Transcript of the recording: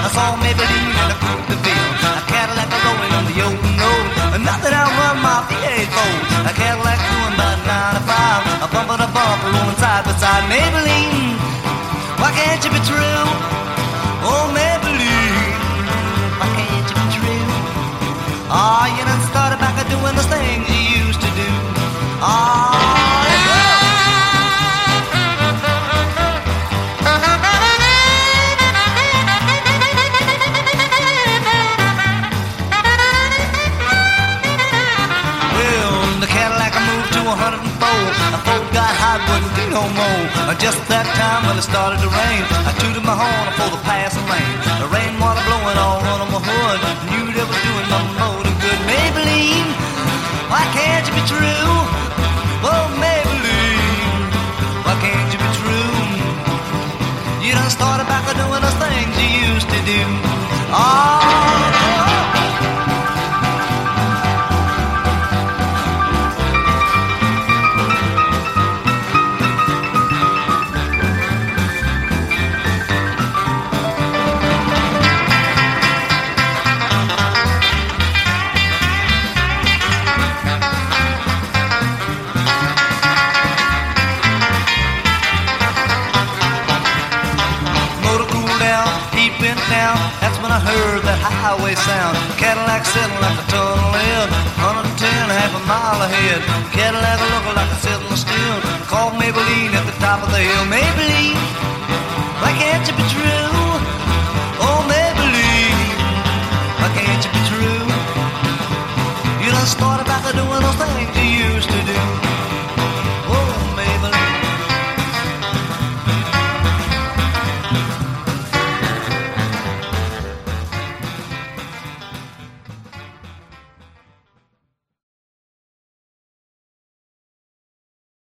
saw Maybelline in a coupe de ville, a Cadillac rolling on the open road. Nothing out run my V8 Ford, a Cadillac doing about 95, a bumper to bumper rolling side by side. Maybelline, why can't you be true? Oh Maybelline, why can't you be true? Ah, you done started back at doing the things you used to do. Ah, yeah. A Ford got hot, wouldn't do no more. Just that time when it started to rain, I tooted my horn for the passing lane. The rainwater blowing all on my hood, knew that was doing my motor good. Maybelline, why can't you be true? Oh Maybelline, why can't you be true? You done started back to doing the things you used to do. Oh. That's when I heard that highway sound. Cadillac sitting like a tunnel in, 110, half a mile ahead. Cadillac looking like a sitting still. Called Maybelline at the top of the hill. Maybelline, why can't you be true?